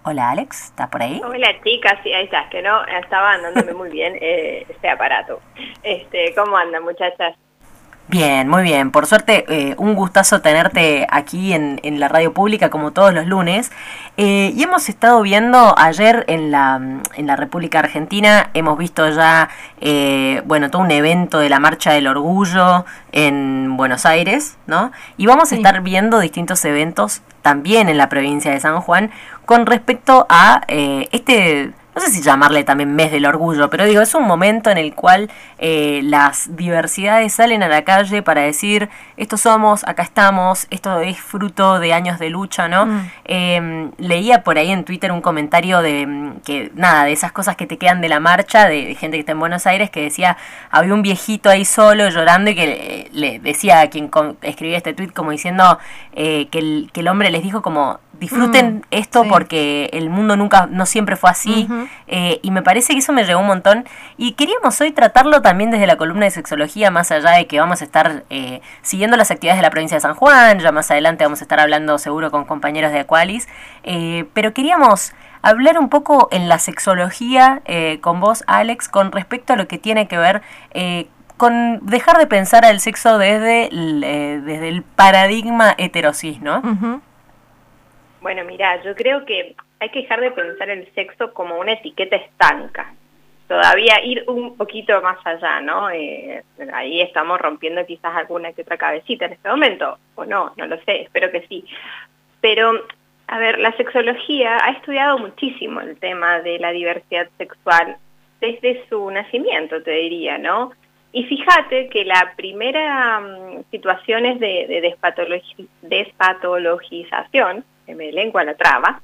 Hola Alex, ¿estás por ahí? Hola chicas, sí, ahí estás, que no, estaba andándome muy bien este aparato. ¿Cómo andan muchachas? Bien, muy bien. Por suerte, un gustazo tenerte aquí en la radio pública como todos los lunes. Y hemos estado viendo ayer en la República Argentina, hemos visto ya, bueno, todo un evento de la Marcha del Orgullo en Buenos Aires, ¿no? Y vamos a Sí, estar viendo distintos eventos también en la provincia de San Juan con respecto a no sé si llamarle también mes del orgullo, pero digo, es un momento en el cual las diversidades salen a la calle para decir, esto somos, acá estamos, esto es fruto de años de lucha, ¿no? mm, Leía por ahí en Twitter un comentario que, nada, de esas cosas que te quedan de la marcha, de gente que está en Buenos Aires, que decía, había un viejito ahí solo llorando y que le decía a quien escribía este tweet como diciendo que el hombre les dijo como, disfruten esto sí, porque el mundo nunca, no siempre fue así, ujú, y me parece que eso me llegó un montón. Y queríamos hoy tratarlo también desde la columna de sexología, más allá de que vamos a estar siguiendo las actividades de la provincia de San Juan, ya más adelante vamos a estar hablando seguro con compañeros de Aqualis, pero queríamos hablar un poco en la sexología con vos, Alex, con respecto a lo que tiene que ver con dejar de pensar al sexo desde el paradigma heterosis, ¿no? ujú, Bueno, mira, yo creo que hay que dejar de pensar el sexo como una etiqueta estanca. Todavía ir un poquito más allá, ¿no? Ahí estamos rompiendo quizás alguna que otra cabecita en este momento, o no, no lo sé, espero que sí. Pero, a ver, la sexología ha estudiado muchísimo el tema de la diversidad sexual desde su nacimiento, te diría, ¿no? Y fíjate que la primera situaciones de despatologización, que me lengua la traba,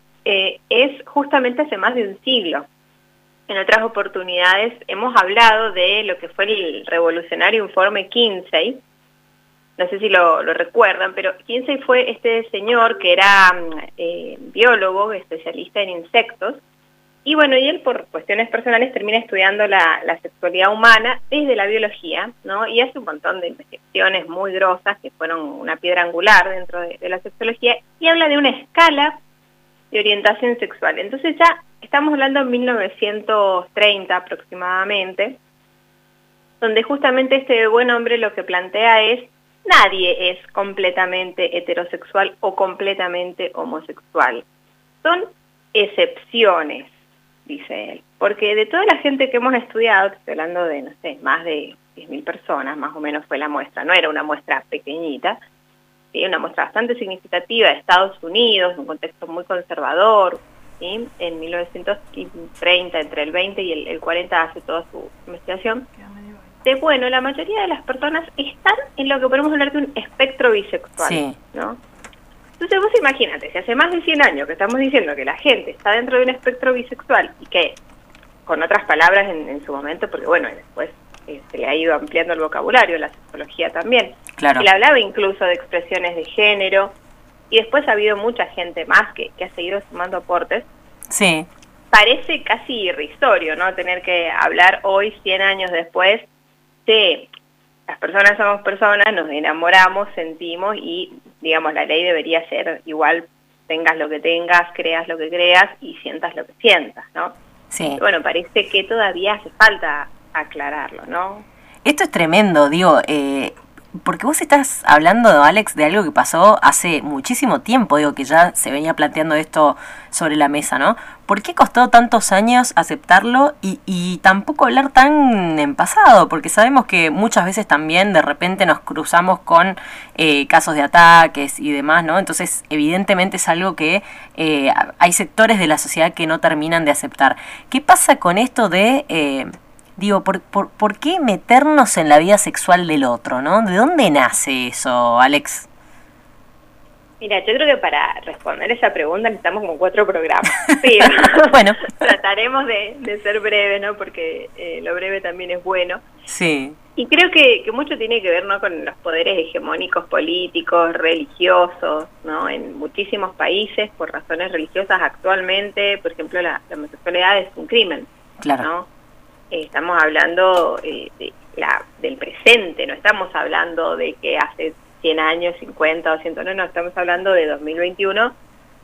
es justamente hace más de un siglo. En otras oportunidades hemos hablado de lo que fue el revolucionario informe Kinsey. No sé si lo recuerdan, pero Kinsey fue este señor que era biólogo, especialista en insectos, y bueno, y él por cuestiones personales termina estudiando la sexualidad humana desde la biología, ¿no? Y hace un montón de investigaciones muy grosas que fueron una piedra angular dentro de la sexología, y habla de una escala de orientación sexual. Entonces ya estamos hablando de 1930 aproximadamente, donde justamente este buen hombre lo que plantea es: nadie es completamente heterosexual o completamente homosexual. Son excepciones, dice él. Porque de toda la gente que hemos estudiado, estoy hablando de, no sé, más de 10.000 personas, más o menos fue la muestra, no era una muestra pequeñita, ¿sí? Una muestra bastante significativa de Estados Unidos, un contexto muy conservador, ¿sí? En 1930, entre el 20 y el 40 hace toda su investigación. Bueno, la mayoría de las personas están en lo que podemos hablar de un espectro bisexual, Sí. ¿no? Entonces vos imagínate, si hace más de 100 años que estamos diciendo que la gente está dentro de un espectro bisexual y que, con otras palabras en su momento, porque bueno, después se le ha ido ampliando el vocabulario, la sexología también, Claro. él hablaba incluso de expresiones de género, y después ha habido mucha gente más que ha seguido sumando aportes. Sí. Parece casi irrisorio, ¿no? Tener que hablar hoy, 100 años después, de las personas somos personas, nos enamoramos, sentimos y, digamos, la ley debería ser igual, tengas lo que tengas, creas lo que creas y sientas lo que sientas, ¿no? Sí. Bueno, parece que todavía hace falta aclararlo, ¿no? Esto es tremendo, digo, porque vos estás hablando, Alex, de algo que pasó hace muchísimo tiempo, digo, que ya se venía planteando esto sobre la mesa, ¿no? ¿Por qué costó tantos años aceptarlo y tampoco hablar tan en pasado? Porque sabemos que muchas veces también de repente nos cruzamos con casos de ataques y demás, ¿no? Entonces, evidentemente es algo que hay sectores de la sociedad que no terminan de aceptar. ¿Qué pasa con esto de... digo, ¿por qué meternos en la vida sexual del otro, no? ¿De dónde nace eso, Alex? Mira, yo creo que para responder esa pregunta necesitamos como 4 programas. Pero Bueno. trataremos de ser breve, ¿no? Porque lo breve también es bueno. Sí. Y creo que mucho tiene que ver, ¿no?, con los poderes hegemónicos políticos, religiosos, ¿no? En muchísimos países, por razones religiosas actualmente, por ejemplo, la homosexualidad es un crimen, Claro. ¿no? Estamos hablando del presente, no estamos hablando de que hace 100 años, 50 o 100, no, estamos hablando de 2021,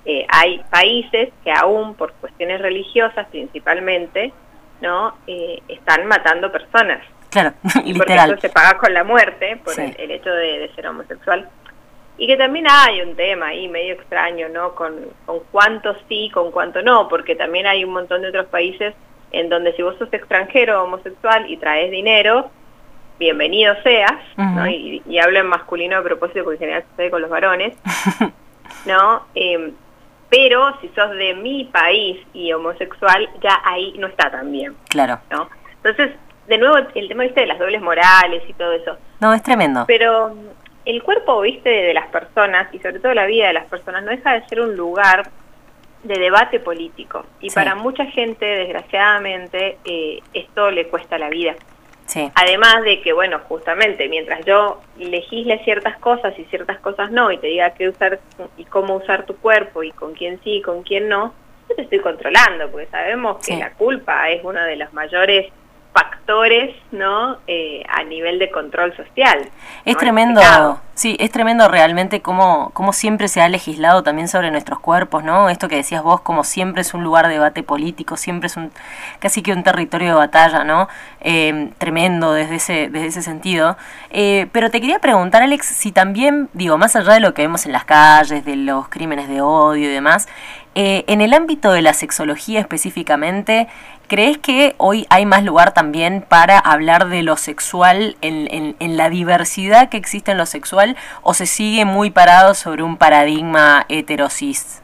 hay países que aún por cuestiones religiosas principalmente, ¿no? Están matando personas. Claro, y literal. Porque eso se paga con la muerte por el hecho de ser homosexual. Y que también hay un tema ahí medio extraño, ¿no? Con cuánto sí, con cuánto no, porque también hay un montón de otros países en donde si vos sos extranjero homosexual y traes dinero, bienvenido seas, ¿no? Y hablo en masculino a propósito porque en general sucede con los varones, ¿no? Pero si sos de mi país y homosexual, ya ahí no está tan bien. Claro. ¿No? Entonces, de nuevo, el tema, ¿viste? De las dobles morales y todo eso. No, es tremendo. Pero el cuerpo, ¿viste? De las personas, y sobre todo la vida de las personas, no deja de ser un lugar de debate político. Y para mucha gente, desgraciadamente, esto le cuesta la vida. Sí. Además de que, bueno, justamente, mientras yo legisle ciertas cosas y ciertas cosas no, y te diga qué usar y cómo usar tu cuerpo, y con quién sí y con quién no, yo te estoy controlando, porque sabemos que la culpa es uno de los mayores factores, ¿no? A nivel de control social. Es ¿no? tremendo, sí, es tremendo realmente cómo siempre se ha legislado también sobre nuestros cuerpos, ¿no? Esto que decías vos, como siempre es un lugar de debate político, siempre es casi que un territorio de batalla, ¿no? Tremendo desde ese sentido. Pero te quería preguntar, Alex, si también, digo, más allá de lo que vemos en las calles, de los crímenes de odio y demás, en el ámbito de la sexología específicamente, ¿crees que hoy hay más lugar también para hablar de lo sexual en la diversidad que existe en lo sexual, o se sigue muy parado sobre un paradigma heterosis?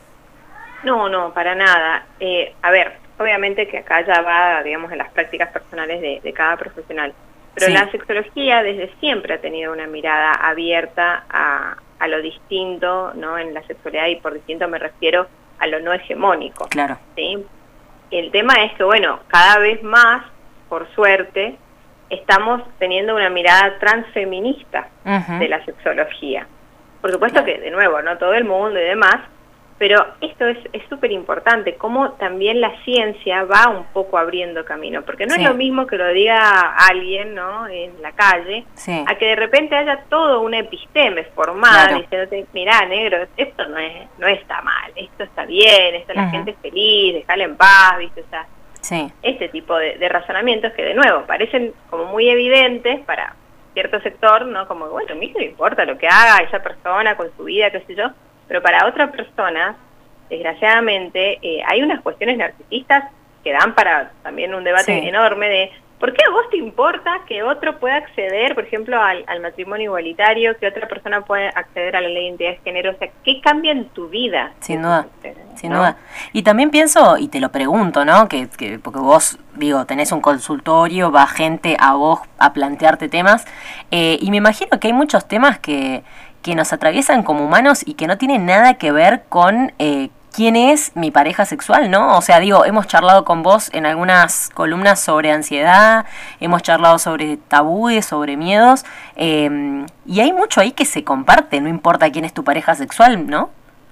No, para nada. A ver, obviamente que acá ya va, digamos, en las prácticas personales de cada profesional, pero la sexología desde siempre ha tenido una mirada abierta a lo distinto, ¿no? En la sexualidad, y por distinto me refiero a lo no hegemónico. Claro. ¿Sí? El tema es que, bueno, cada vez más, por suerte, estamos teniendo una mirada transfeminista de la sexología. Por supuesto que, de nuevo, no todo el mundo y demás, pero esto es súper importante, cómo también la ciencia va un poco abriendo camino, porque no es lo mismo que lo diga alguien, ¿no? En la calle, a que de repente haya todo una episteme formada diciéndote, mirá, negro, esto no está mal, esto está bien, esto la gente es feliz, déjala en paz, ¿viste? O sea, este tipo de razonamientos que, de nuevo, parecen como muy evidentes para cierto sector, ¿no? Como, bueno, a mí no me importa lo que haga esa persona con su vida, qué sé yo, pero para otras personas, desgraciadamente, hay unas cuestiones narcisistas que dan para también un debate enorme de ¿por qué a vos te importa que otro pueda acceder, por ejemplo, al matrimonio igualitario, que otra persona pueda acceder a la ley de identidad de género? O sea, ¿qué cambia en tu vida? Sin duda, sin duda. Y también pienso, y te lo pregunto, ¿no? Que porque vos, digo, tenés un consultorio, va gente a vos a plantearte temas, y me imagino que hay muchos temas que nos atraviesan como humanos y que no tienen nada que ver con quién es mi pareja sexual, ¿no? O sea, digo, hemos charlado con vos en algunas columnas sobre ansiedad, hemos charlado sobre tabúes, sobre miedos, y hay mucho ahí que se comparte, no importa quién es tu pareja sexual, ¿no?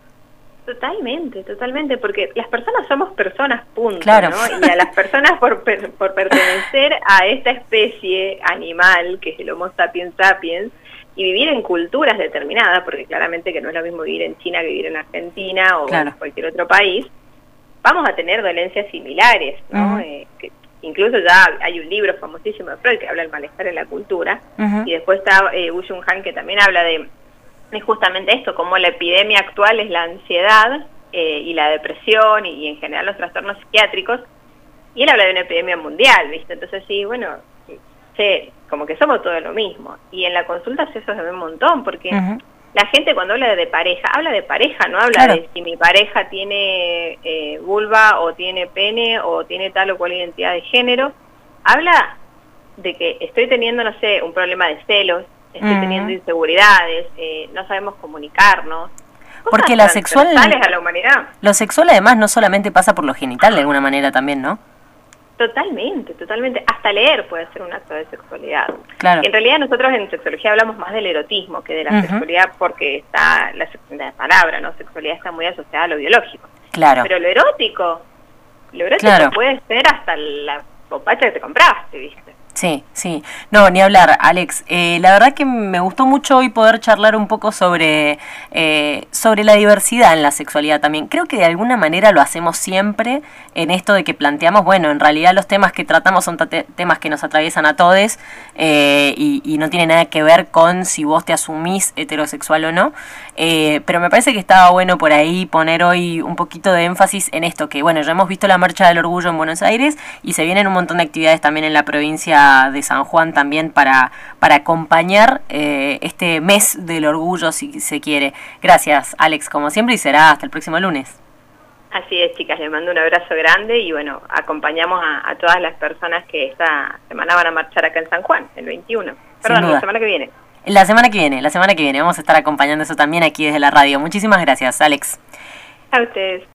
Totalmente, porque las personas somos personas, punto, claro. ¿no? Y a las personas por pertenecer a esta especie animal, que es el Homo sapiens sapiens, y vivir en culturas determinadas, porque claramente que no es lo mismo vivir en China que vivir en Argentina o en cualquier otro país, vamos a tener dolencias similares, ¿no? Que incluso ya hay un libro famosísimo de Freud que habla del malestar en la cultura, y después está Woo Jung Han, que también habla de justamente esto, como la epidemia actual es la ansiedad y la depresión y en general los trastornos psiquiátricos, y él habla de una epidemia mundial, ¿viste? Entonces sí, bueno, como que somos todo lo mismo. Y en la consulta eso se ve un montón, porque la gente cuando habla de pareja, no habla de si mi pareja tiene vulva o tiene pene o tiene tal o cual identidad de género. Habla de que estoy teniendo, no sé, un problema de celos, estoy teniendo inseguridades, no sabemos comunicarnos. Porque la sexual, a la humanidad. Lo sexual además no solamente pasa por lo genital de alguna manera también, ¿no? Totalmente. Hasta leer puede ser un acto de sexualidad. Claro. En realidad nosotros en sexología hablamos más del erotismo que de la sexualidad, porque está la palabra, ¿no? Sexualidad está muy asociada a lo biológico. Claro. Pero lo erótico puede ser hasta la copacha que te compraste, ¿viste? Sí, sí. No, ni hablar, Alex. La verdad que me gustó mucho hoy poder charlar un poco sobre la diversidad en la sexualidad también. Creo que de alguna manera lo hacemos siempre en esto de que planteamos, bueno, en realidad los temas que tratamos son temas que nos atraviesan a todos y no tiene nada que ver con si vos te asumís heterosexual o no. Pero me parece que estaba bueno por ahí poner hoy un poquito de énfasis en esto, que bueno, ya hemos visto la Marcha del Orgullo en Buenos Aires y se vienen un montón de actividades también en la provincia de San Juan también para acompañar este mes del orgullo, si se quiere. Gracias, Alex, como siempre, y será hasta el próximo lunes. Así es, chicas, les mando un abrazo grande y bueno, acompañamos a todas las personas que esta semana van a marchar acá en San Juan, el 21. Perdón, la semana que viene. La semana que viene. Vamos a estar acompañando eso también aquí desde la radio. Muchísimas gracias, Alex. A ustedes.